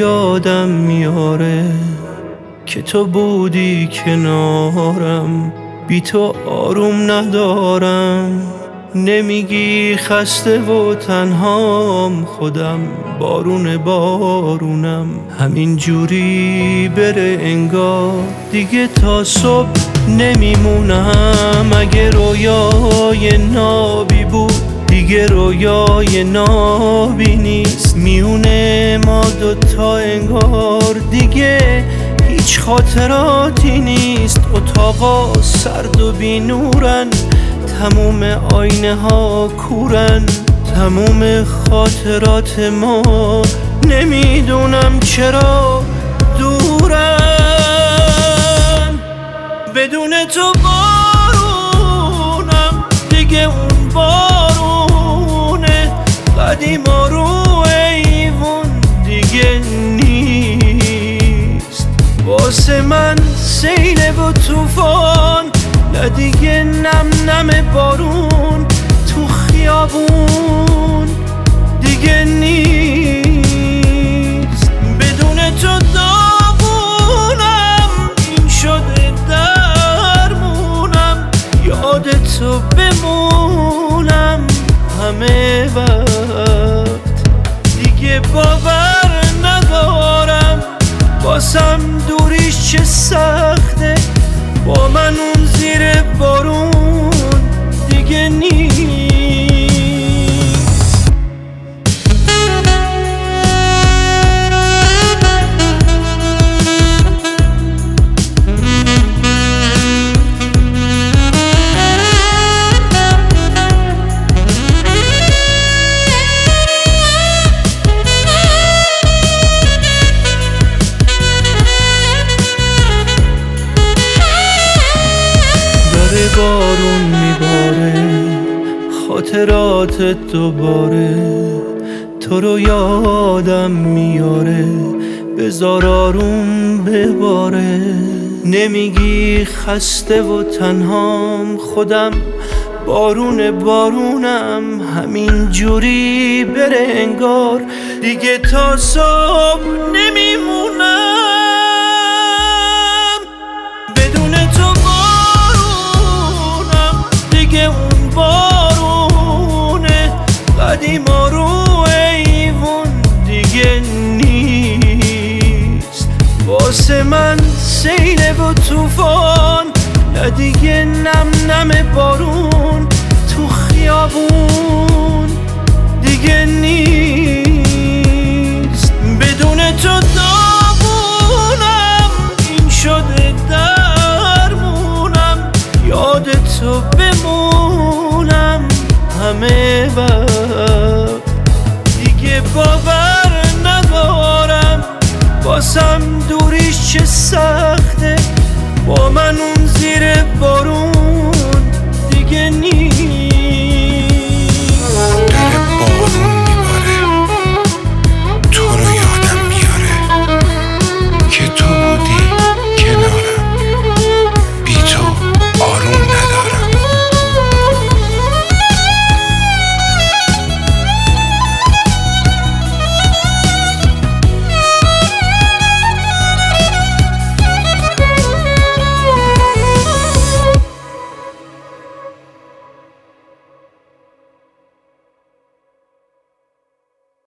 یادم میاره که تو بودی کنارم، بی تو آروم ندارم. نمیگی خسته و تنهام، خودم بارونم. همین جوری بره انگار دیگه تا صبح نمیمونم. اگه رویای نابی بود دیگه رویای نابی نیست. میونه ما دوتا انگار دیگه هیچ خاطراتی نیست. اتاقا سرد و بی نورن، تموم آینه ها کورن، تموم خاطرات ما نمیدونم چرا دورن. بدون تو بارونم دیگه اون بارونه قدیما رو ایوون دیگه نیست. واسه من سیله و طوفان، نه دیگه نم بارون تو خیابون دیگه نیست. بدون تو داغونم، این شده درمونم. یاد تو بمونم همه وقت، دیگه باور ندارم واسم دوریش چه سخته. با من اون زیر بارون دیگه نیست. بارون میباره خاطرات دوباره، تو رو یادم میاره بذار آروم بباره. نمیگی خسته و تنهام، خودم بارونم. همین جوری بره انگار دیگه تا صبح نمیمونم. اون بارونه قدیما رو ایوون دیگه نیست. واسه من سیله و طوفان، نه دیگه نم بارون تو خیابون دیگه نیست. بدون تو داغونم، این شده درمونم. یاد تو بمونم همه وقت، دیگه باور ندارم واسم دوریش چه سخته. با من اون زیر بارون